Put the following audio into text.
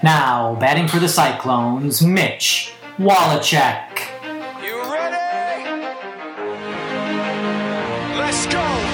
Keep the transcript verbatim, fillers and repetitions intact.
Now, batting for the Cyclones, Mitch Wallachek. You ready? Let's go!